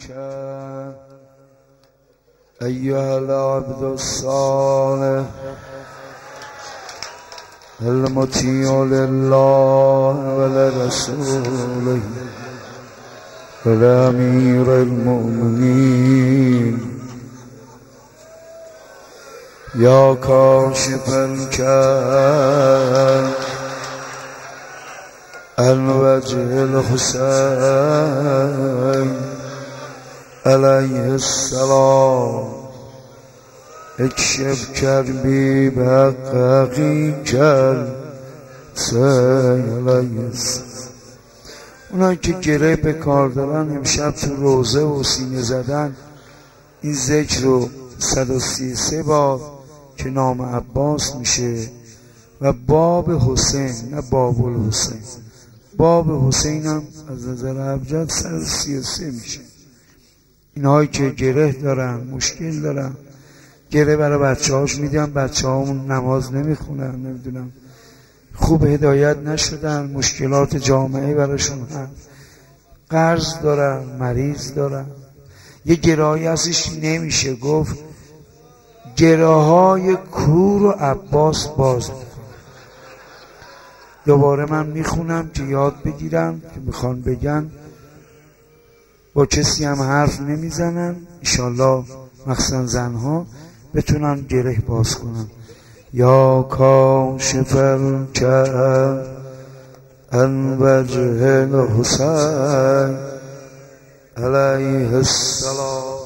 أيها العبد الصالح المطيع لله ولرسوله ولأمير المؤمنين يا كاشف الكرب عن وجه الحسين عليه السلام اکشف کربی بحق حقیقت سیلیس. اونایی که گره به کار دارن امشب تو روزه و سینه زدن این ذکر رو 133 بار که نام عباس میشه و باب حسین، نه باب الحسین، باب حسین هم از نظر ابجد 133 میشه. اینهایی که گره دارن، مشکل دارن، گره برای بچه هاش میدن، بچه هامون نماز نمیخونن، نمیدونم خوب هدایت نشدن، مشکلات جامعه براشون هست، قرض دارن، مریض دارن، یه گرایی هستش نمیشه گفت، گراهای کور و عباس باز. دوباره من میخونم که یاد بگیرم که میخوان بگن، با کسی هم حرف نمیزنن، انشالله مخصوصا زنها بتونن گره باز کنن. یا کاشف الکرب عن وجه الحسین علیه السلام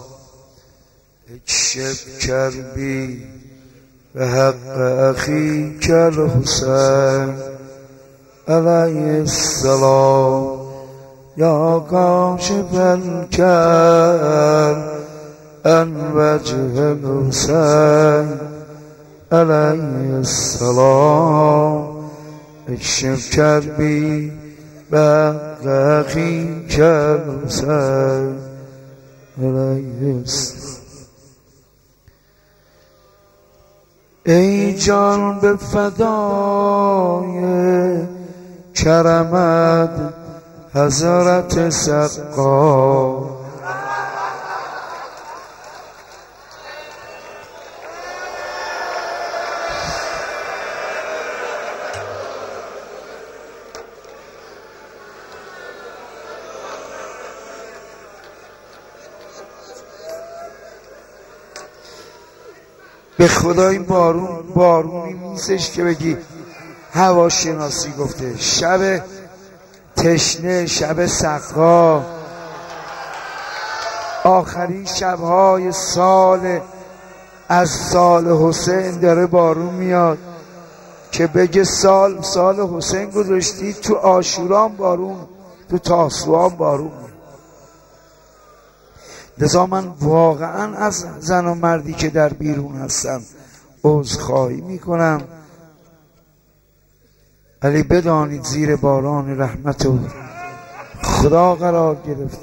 اکشف کربی به حق اخیک الحسین علیه السلام یا کاشف الکرب عن وجه الحسین علیه السلام اکشف کربی به حق اخیک الحسین علیه السلام. ای جان به فدای کرمت حضرت سقا به خدا این بارونی نیستش که بگی هواشناسی گفته. شب تشنه، شب سقا، آخرین شبهای سال از سال حسین داره بارون میاد که بگه سال حسین گذاشتی، تو عاشوران بارون، تو تاسوعان بارون. لذا من واقعا از زن و مردی که در بیرون هستم عذرخواهی میکنم، ولی بدانید زیر باران رحمت و خدا قرار گرفت،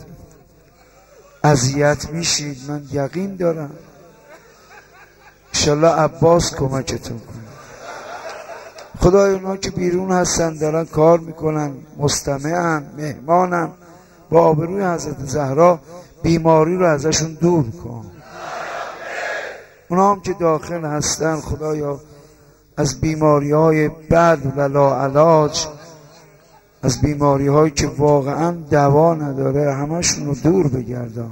اذیت میشید، من یقین دارم. انشالله عباس کمکتون کنه. خدای اونا که بیرون هستن دارن کار میکنن، مستمعن، مهمانن، با آبروی حضرت زهرا بیماری رو ازشون دور کن. اونا هم که داخل هستن خدایا از بیماری های بد و لاعلاج، از بیماری هایی که واقعا دوا نداره، همشون رو دور بگردان.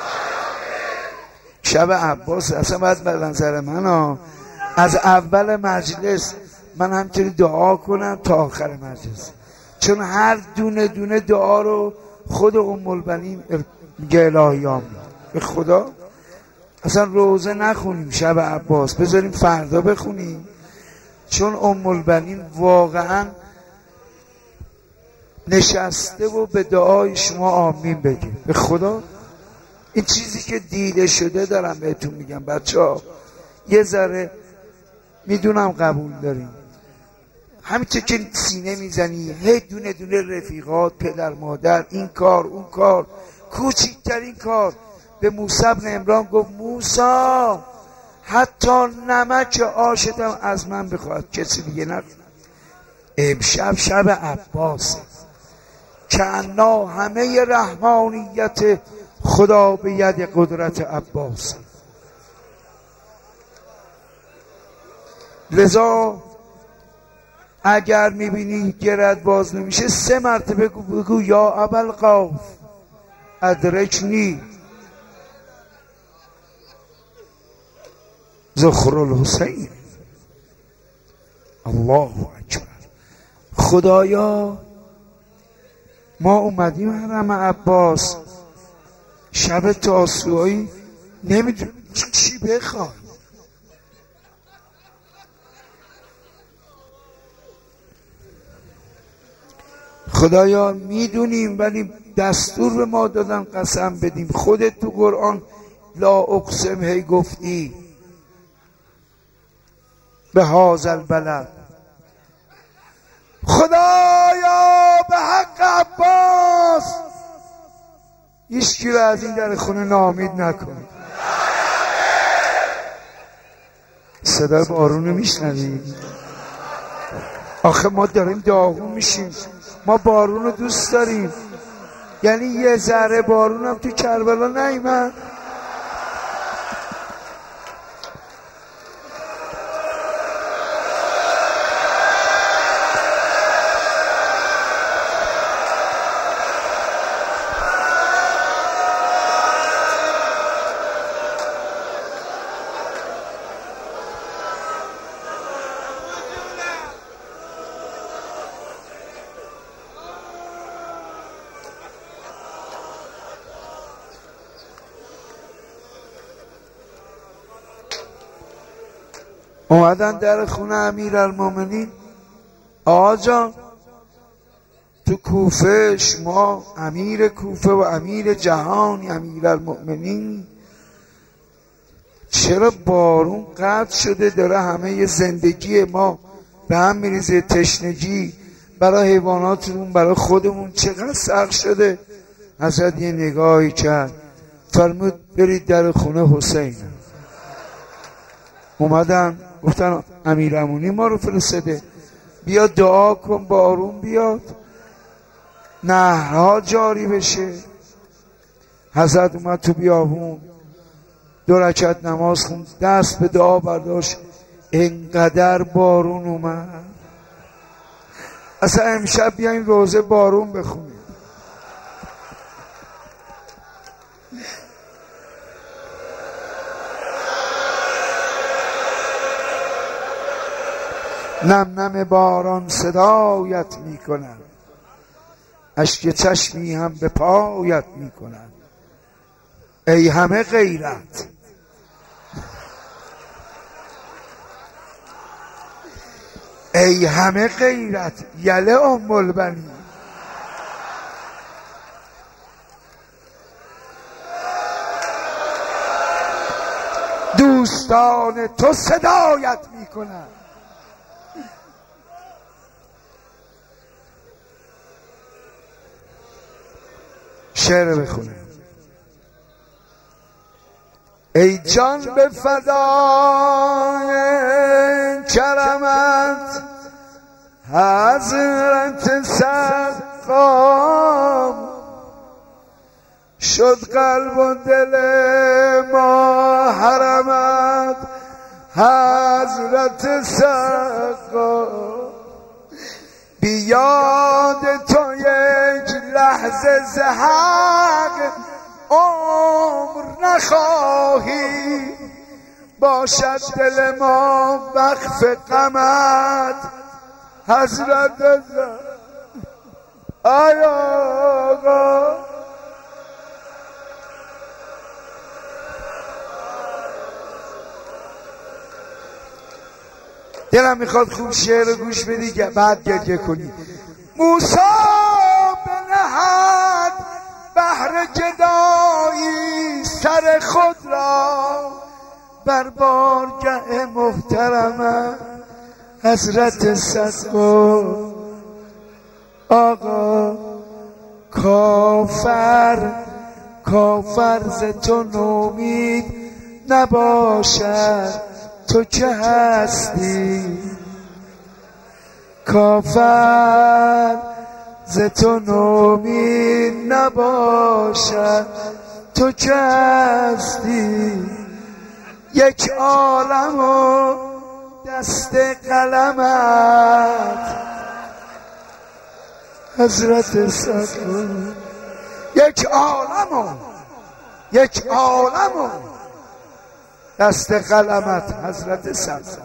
شب عباس اصلا باید به نظر من از اول مجلس من همینطوری دعا کنم تا آخر مجلس، چون هر دونه دونه دعا رو خود ام البنین میگه الهیام. به خدا اصلا روزه نخونیم شب عباس، بذاریم فردا بخونیم، چون ام البنین واقعا نشسته و به دعای شما آمین بگه. به خدا این چیزی که دیده شده دارم بهتون میگم بچه‌ها، یه ذره میدونم قبول داریم، همینطور که سینه میزنی هی دونه دونه رفیقات، پدر مادر، این کار اون کار، کوچکترین کار. به موسی بن عمران گفت موسی حتی نمک آشتم از من بخواد، کسی دیگه نخواد. امشب شب عباس که انا همه رحمانیت خدا به ید قدرت عباس. لذا اگر میبینی گرد باز نمیشه 3 مرتبه بگو یا ابوالقاف ادرکنی ذخر الحسین. الله اکبر. خدایا ما اومدیم حرم عباس، شب تاسوعایی نمیدونیم چی بخوای. خدایا میدونیم ولی دستور به ما دادن قسم بدیم. خودت تو قرآن لا اقسم هی گفتی به هذا البلد. خدایا به حق عباس هیچکی رو از این در خونه ناامید نکن. صدای بارون میشنوی؟ آخه ما داریم داغون میشیم، ما بارون رو دوست داریم. یعنی یه ذره بارون هم تو کربلا نیامد. اومدن در خونه امیرالمومنین. آقا جان تو کوفه شما امیر کوفه و امیر جهانی امیرالمومنین، چرا بارون قطع شده داره همه زندگی ما به هم میریزه؟ تشنگی برای حیواناتمون برای خودمون چقدر سخت شده. حضرت یه نگاهی کرد فرمود برید در خونه حسین. اومدن گفتن امیرالمومنین ما رو فرستاده بیا دعا کن بارون بیاد نهرها جاری بشه. حضرت اومد تو بیابون 2 رکعت نماز خوند، دست به دعا برداشت، انقدر بارون اومد. اصلا امشب بیاین روزه بارون بخونیم. نم نم باران صدایت می کنن، اشک چشمی هم به پایت می کنن. ای همه غیرت، ای همه غیرت یله ام البنین. دوستان تو صدایت می کنن. شعر بخونه. ای جان به فدای کرمت حضرت سقام، شد قلب و دل ما حرمت حضرت سقام. بیاد تو یک لحظه ز حق عمر نخواهی، باشد دل ما وقف غمت حضرت زد. ای آقا دلم میخواد خوب شعر رو گوش بدی بعد گریه کنی. موسی بنهد بهر گدایی سر خود را بر بارگه محترم حضرت سقا. آقا کافر ز تو نومید نباشد، تو که هستی کافر ز تو نومید نباشد، تو که هستی یک عالم و دست قلمت حضرت سقا یک عالم و دست قلمت حضرت سقا.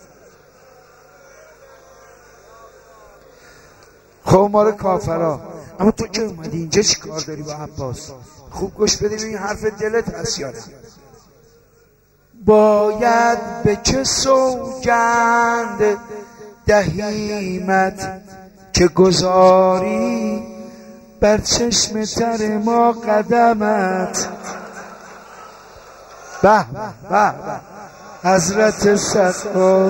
خب ما رو کافرا، اما تو که اومدی اینجا چی کار داری با عباس؟ خوب گوش بده این حرف دلت هست یا نه؟ باید به چه سوگند دهیمت که گذاری بر چشم تر ما قدمت. به به به حضرت سقا،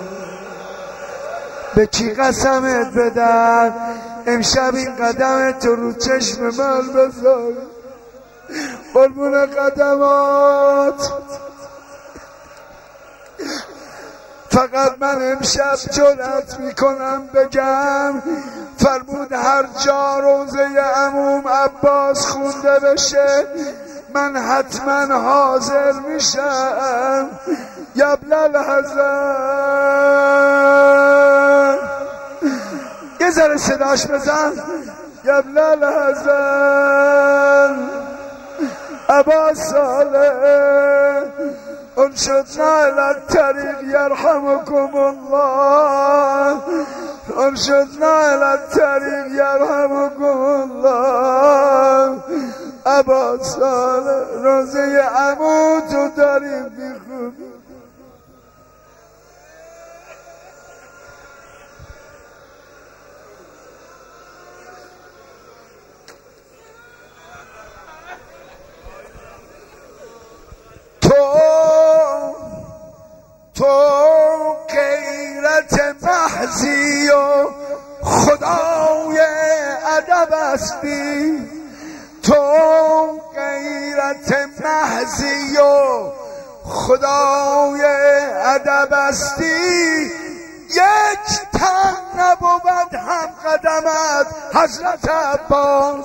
به کی قسمت بدم امشب این قدم تو رو چشم من بذاری قربون قدمات. فقط من امشب جرأت میکنم بگم فرمود هر جا روزه عموم عباس خونده بشه من حتما حاضر میشم. یبل الحزن یه ذره صداش بزن. یبل الحزن ابا صالح انشدنا الى الطریق یرحمکم الله انشدنا الى الطریق یرحمکم الله. ابا صالح روزه عمو تو داریم میخونی. تو غیرت محضی و خدای ادب هستی. تو غیرت محضی و خدای ادب هستی. یک تن نبود هم قدمت حضرت عباس.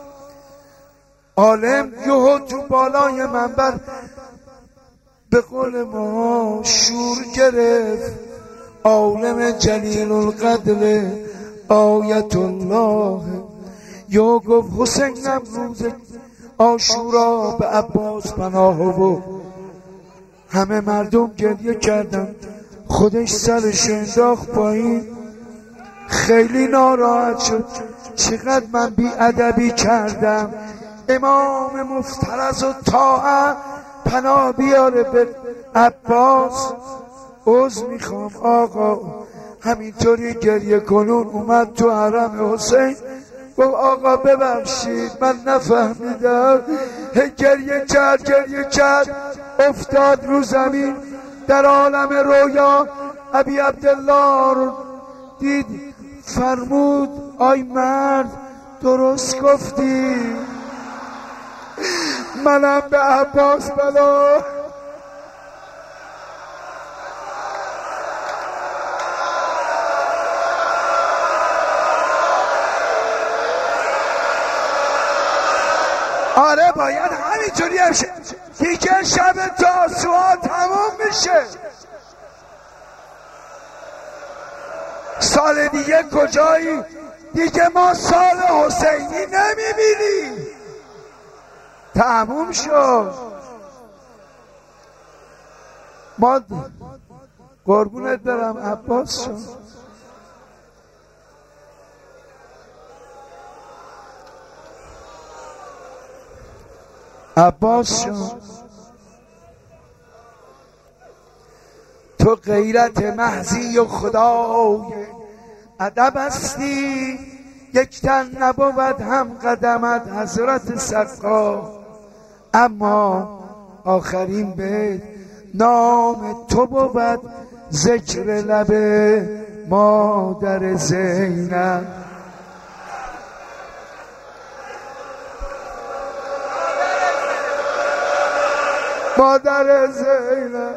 عالم یهو تو بالای منبر به قول ما شور گرفت. عالم جلیل القدر آیت الله یا گفت حسینم روز عاشورا به عباس پناه بود. همه مردم گریه کردن، خودش سرش انداخت پایین، خیلی ناراحت شد چقدر من بی ادبی کردم. امام مفترض و طاعت پناه بیاره به عباس. عذر میخوام آقا همینطوری گریه کنون اومد تو حرم حسین گفت آقا ببخشید من نفهمیدم. گریه کرد افتاد رو زمین در عالم رویا. ابی عبدالله رو دید فرمود آی مرد درست گفتی منم به عباس بلا. آره باید همینجوری بشه دیگه. شب تاسوعا تموم میشه. سال دیگه کجایی؟ دیگه ما سال حسینی نمیبینیم. تموم شد. ما قربونت برم عباس شد. عباس شد تو غیرت محضی و خدای ادب هستی. یک تن نبود هم قدمت حضرت سقا. اما آخرین بیت نام تو بود ذکر لب مادر زینب. مادر زینب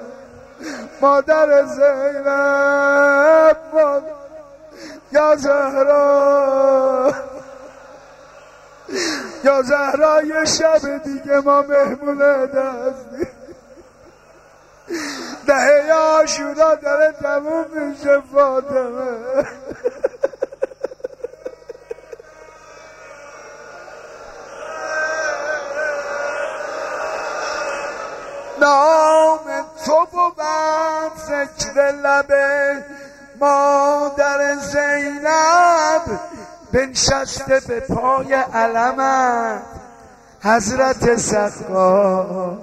یا زهرا یا زهرای شب دیگه ما مهمونه دستیم دهه عاشورا داره تموم میشه فاطمه نام تو بود ذکر لبه مادر زینب بنشسته به پای علمت حضرت سقا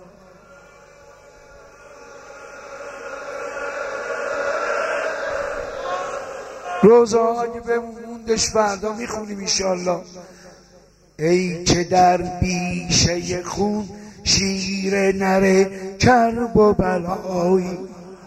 روزه اگه بموندش فردا میخونیم انشالله. ای که در بیشه خون شیر نره کرب و بلایی،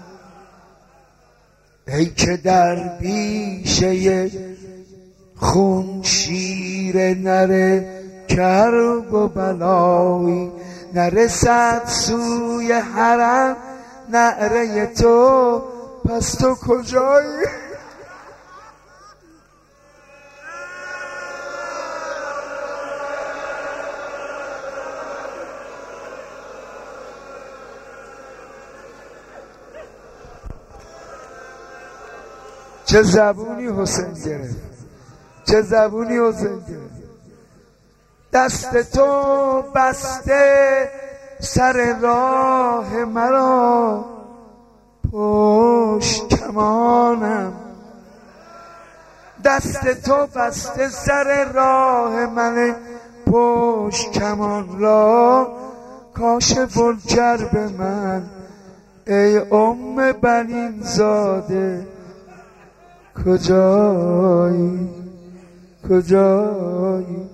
ای که در بیشه خون شیر نره کرب و بلایی، نرسد سوی حرم نعره تو پس تو کجایی؟ چه زبونی حسین گرفت، چه زبونی حسین گرفت. دست تو بسته سر راه مرا پشت کمانم، دست تو بسته سر راه من پشت کمان را، کاش بلکر به من ای ام بنین زاده کجایی کجایی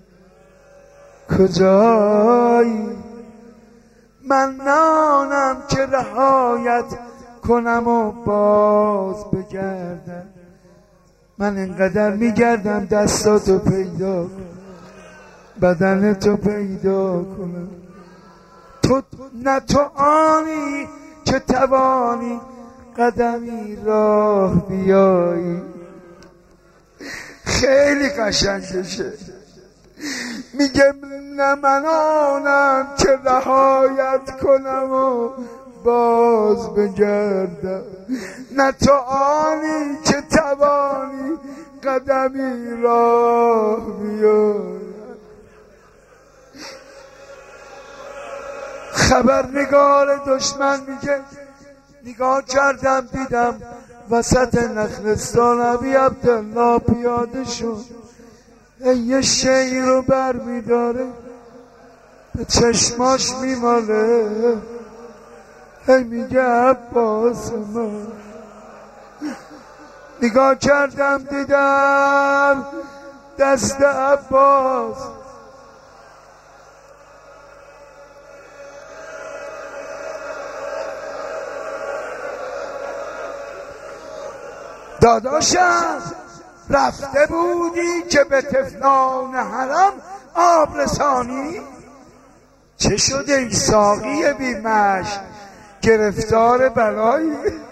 کجایی؟ من نانم که رهایت کنم و باز بگردم، من اینقدر میگردم دستاتو پیدا کنم بدنتو پیدا کنم، تو نه تو آنی که توانی قدمی راه بیایی. خیلی قشنگشه، میگه نه من آنم که رهایت کنم و باز بگردم، نه تو آنی که توانی قدمی راه بیایی. خبرنگار دشمن میگه نگاه کردم دیدم وسط نخلستان ابی عبدالله پیاده شد، یه شی رو بر میداره به چشماش میماله، هی میگه عباس من. نگاه کردم دیدم دست عباس، داداشم رفته بودی که به طفلان حرم آب رسانی؟ چه شده ای ساقی بیمش گرفتار بلایی؟